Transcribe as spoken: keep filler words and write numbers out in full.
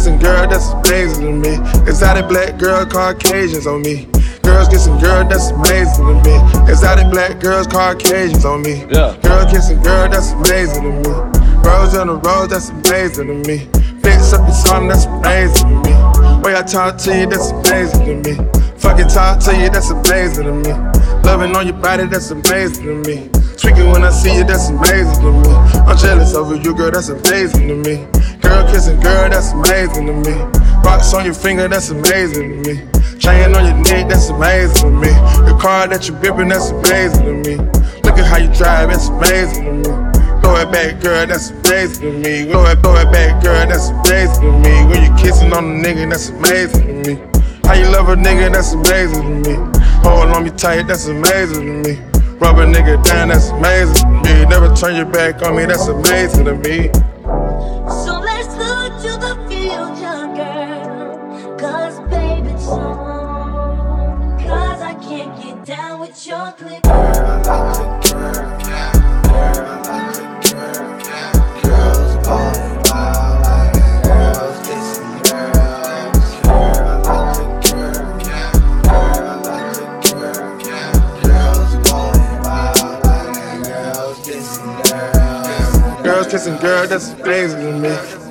kissing girl, that's amazing to me. Exotic black girl, Caucasians on me. Girls kissing girl, that's amazing to me. Exotic black girls, Caucasians on me. Yeah. Girl kissing girl, that's amazing to me. Rose on the rose, that's amazing to me. Fix up your song, that's amazing to me. Way I talk to you, that's amazing to me. Fucking talk to you, that's amazing to me. Loving on your body, that's amazing to me. Tweaking when I see you, that's amazing to me. I'm jealous over you, girl, that's amazing to me. Girl kissing girl, that's amazing to me. Rocks on your finger, that's amazing to me. Chain on your neck, that's amazing to me. The car that you gripping, that's amazing to me. Look at how you drive, that's amazing to me. Throw it back, girl, that's amazing to me. Throw it, throw it back, girl, that's amazing to me. When you kissing on a nigga, that's amazing to me. How you love a nigga, that's amazing to me. Hold on me tight, that's amazing to me. Rub a nigga down, that's amazing to me. Never turn your back on me, that's amazing to me. So let's look to the future, girl. Cause baby, it's on. Cause I can't get down with your click. Girl, I like to twerk, yeah. Girl, I like to twerk, yeah. Girls all wild like girls kissing girls. Girl, I like to twerk, yeah. Girl, I like to twerk, yeah. Girls all wild like girls kissing girls. Girls kissing girls, that's amazing to me.